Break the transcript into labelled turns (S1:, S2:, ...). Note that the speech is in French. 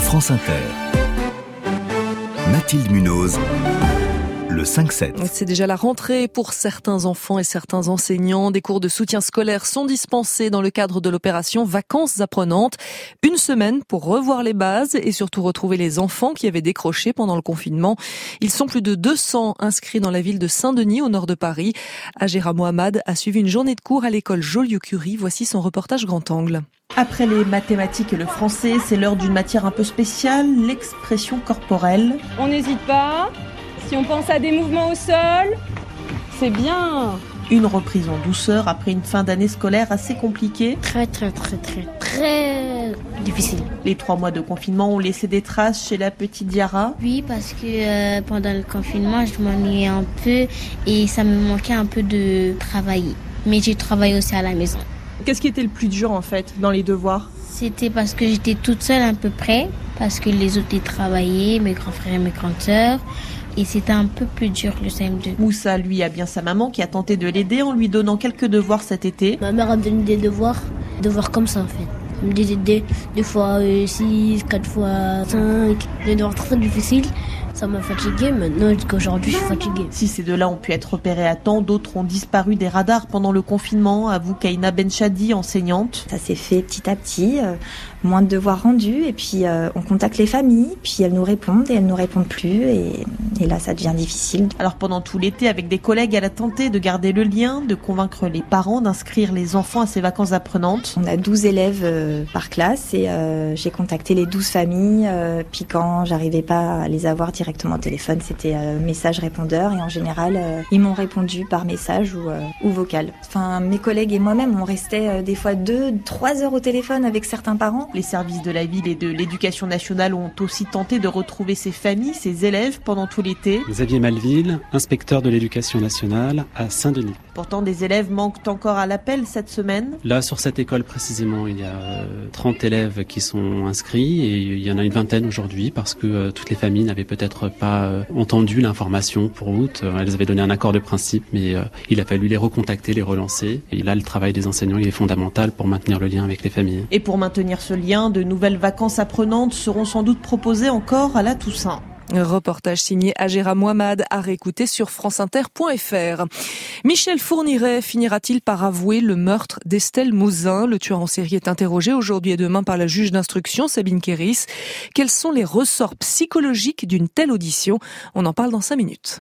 S1: France Inter. Mathilde Munoz. Le 5-7.
S2: C'est déjà la rentrée pour certains enfants et certains enseignants. Des cours de soutien scolaire sont dispensés dans le cadre de l'opération Vacances apprenantes. Une semaine pour revoir les bases et surtout retrouver les enfants qui avaient décroché pendant le confinement. Ils sont plus de 200 inscrits dans la ville de Saint-Denis, au nord de Paris. Agera Mohamed a suivi une journée de cours à l'école Joliot-Curie. Voici son reportage grand angle.
S3: Après les mathématiques et le français, c'est l'heure d'une matière un peu spéciale, l'expression corporelle.
S4: On n'hésite pas. Si on pense à des mouvements au sol, c'est bien.
S3: Une reprise en douceur après une fin d'année scolaire assez compliquée.
S5: Très difficile.
S3: Les 3 mois de confinement ont laissé des traces chez la petite Diarra.
S5: Oui, parce que pendant le confinement, je m'ennuyais un peu et ça me manquait un peu de travailler. Mais j'ai travaillé aussi à la maison.
S3: Qu'est-ce qui était le plus dur en fait dans les devoirs ?
S5: C'était parce que j'étais toute seule à peu près, parce que les autres ils travaillaient, mes grands frères et mes grandes sœurs. Et c'était un peu plus dur le CM2.
S3: Moussa, lui, a bien sa maman qui a tenté de l'aider en lui donnant quelques devoirs cet été.
S6: Ma mère a me donné des devoirs comme ça en fait. Des fois 6, 4 fois 5, des devoirs très difficiles. Ça m'a fatiguée, maintenant jusqu'aujourd'hui je suis fatiguée.
S3: Si ces deux-là ont pu être repérés à temps, d'autres ont disparu des radars pendant le confinement, avoue Kaina Benchadi, enseignante.
S7: Ça s'est fait petit à petit, moins de devoirs rendus, et puis on contacte les familles, puis elles nous répondent et elles nous répondent plus, et là ça devient difficile.
S3: Alors pendant tout l'été, avec des collègues, elle a tenté de garder le lien, de convaincre les parents d'inscrire les enfants à ces vacances apprenantes.
S7: On a 12 élèves par classe, et j'ai contacté les 12 familles, puis quand j'arrivais pas à les avoir directement au téléphone, c'était message répondeur, et en général ils m'ont répondu par message ou vocal. Enfin, mes collègues et moi-même on restait des fois 2-3 heures au téléphone avec certains parents.
S3: Les services de la ville et de l'éducation nationale ont aussi tenté de retrouver ces familles, ces élèves pendant tout l'été.
S8: Xavier Malville, inspecteur de l'éducation nationale à Saint-Denis.
S3: Pourtant des élèves manquent encore à l'appel cette semaine.
S8: Là sur cette école précisément, il y a 30 élèves qui sont inscrits et il y en a une vingtaine aujourd'hui parce que toutes les familles n'avaient peut-être pas entendu l'information pour août. Elles avaient donné un accord de principe, mais il a fallu les recontacter, les relancer. Et là, le travail des enseignants il est fondamental pour maintenir le lien avec les familles.
S3: Et pour maintenir ce lien, de nouvelles vacances apprenantes seront sans doute proposées encore à la Toussaint.
S2: Reportage signé Agera Mohamed à réécouter sur franceinter.fr. Michel Fourniret finira-t-il par avouer le meurtre d'Estelle Mouzin ? Le tueur en série est interrogé aujourd'hui et demain par la juge d'instruction Sabine Kéris. Quels sont les ressorts psychologiques d'une telle audition ? On en parle dans 5 minutes.